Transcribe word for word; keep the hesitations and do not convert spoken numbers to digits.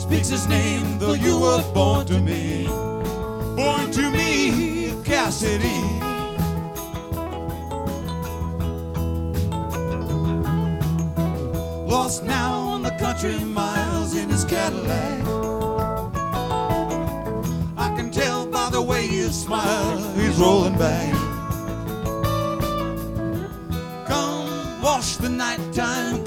speaks his name, though you were born to me. Born to me, Cassidy. Lost now on the country miles in his Cadillac. I can tell by the way you smile, he's rolling back. Come wash the nighttime